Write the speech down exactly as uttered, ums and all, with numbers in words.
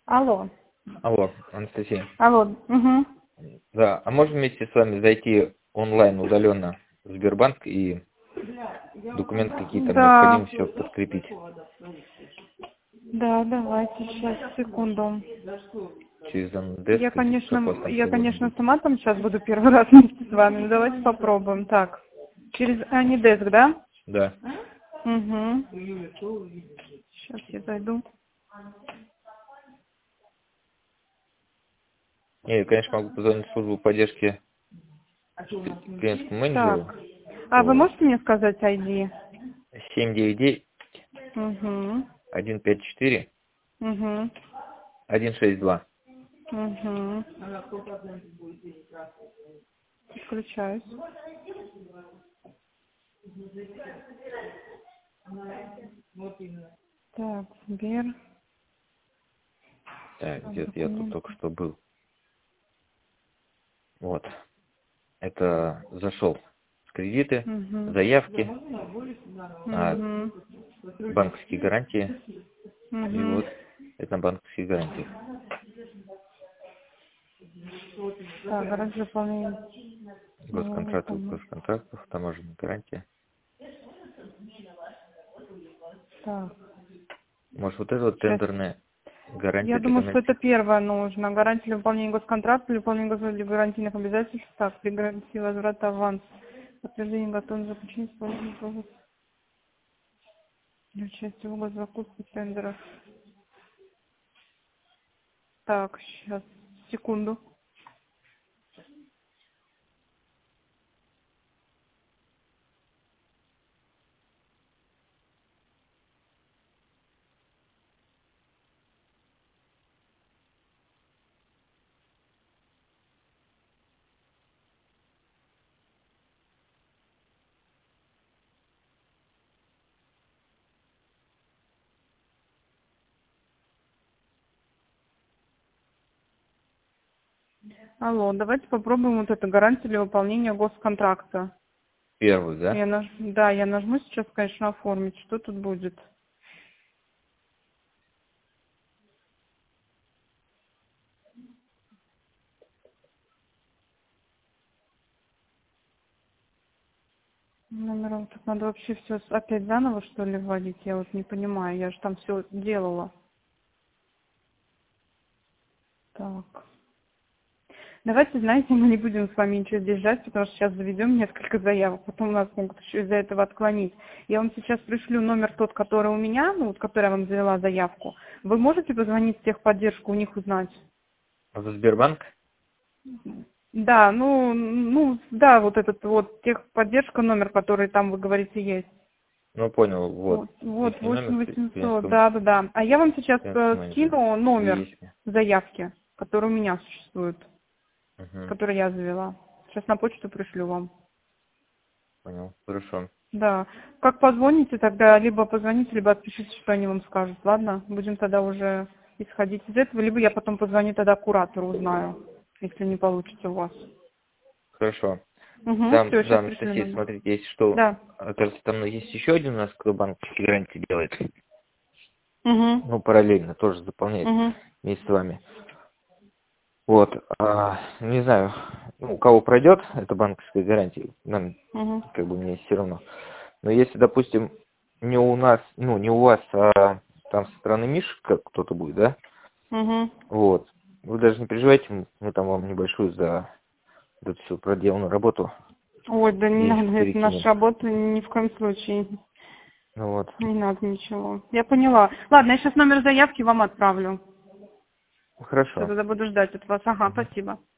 Алло. Алло, Анастасия. Алло. Угу. Да, а можем вместе с вами зайти онлайн удаленно в Сбербанк и документы какие-то Да. необходимо все подкрепить? Да, давайте, сейчас, секунду. Через МДС, Я, как у вас конечно, там я, все должно конечно, быть? сама там сейчас буду первый раз вместе с вами. Ну, давайте попробуем. Так, через Анидеск, да? Да. Угу. Сейчас я зайду. Не, я, конечно, могу позвонить в службу поддержки клиентскому менеджеру Так. А вы по можете мне сказать ай ди? семь девять девять Угу. один пять четыре Угу. один шесть два. Угу. Подключаюсь. Так, Сбер. Так, Так, где-то я тут документы. только что был. Вот. Это зашел с кредиты, Угу. заявки, а, Угу. банковские гарантии. И Угу. вот это на банковских гарантиях. Так, гарантия выполнения. Госконтракт, госконтрактов, таможенная гарантия. Так, Может, вот это вот сейчас. тендерная Я гарантия для думаю, что это коммерческих? первое нужно. Гарантия для выполнения госконтракта, для выполнения гос- гарантийных обязательств, так, при гарантии возврата аванс, подтверждение готовности заключения исполнительного для участия в госзакупке тендеров. Так, сейчас, секунду. Алло, давайте попробуем вот это гарантию для выполнения госконтракта. Первую, да? Я наж... Да, я нажму сейчас, конечно, оформить. Что тут будет? Номером тут надо вообще все опять заново, что ли, вводить? Я вот не понимаю. Я же там все делала. Так. Давайте, знаете, мы не будем с вами ничего здесь ждать, потому что сейчас заведем несколько заявок, потом нас могут еще из-за этого отклонить. Я вам сейчас пришлю номер тот, который у меня, ну, вот, который я вам завела заявку. Вы можете позвонить в техподдержку, у них узнать? За Сбербанк? Да, ну, ну, да, вот этот вот техподдержка, номер, который там, вы говорите, есть. Ну, понял, вот. Вот, вот, Ихний номер восемь восемьсот, клиентского, да, да, да. А я вам сейчас клиентского э, менеджера. скину номер Есть. заявки, который у меня существует, Угу. который я завела. Сейчас на почту пришлю вам. Понял. Хорошо. Да. Как позвоните, тогда либо позвоните, либо отпишите, что они вам скажут. Ладно? Будем тогда уже исходить из этого, либо я потом позвоню тогда куратору, узнаю, если не получится у вас. Хорошо. Угу, Там, все, да, сейчас пришлю Анастасия, номер. смотрите, если что, Да. оказывается, там есть еще один у нас, кто банковские гарантии делает. Угу. Ну, параллельно тоже заполняет Угу. вместе с вами. Вот, а, не знаю, ну, у кого пройдет эта банковская гарантия, нам Угу. как бы мне все равно. Но если, допустим, не у нас, ну, не у вас, а там со стороны Миши как кто-то будет, да, Угу. вот, вы даже не переживайте, мы мы там вам небольшую за вот эту всю проделанную работу Ой, да не денежку надо, это наша перекинем. работа, ни в коем случае. Ну вот, Не надо ничего. Я поняла. Ладно, я сейчас номер заявки вам отправлю. Все, хорошо. тогда буду ждать от вас. Ага, Мгм. спасибо.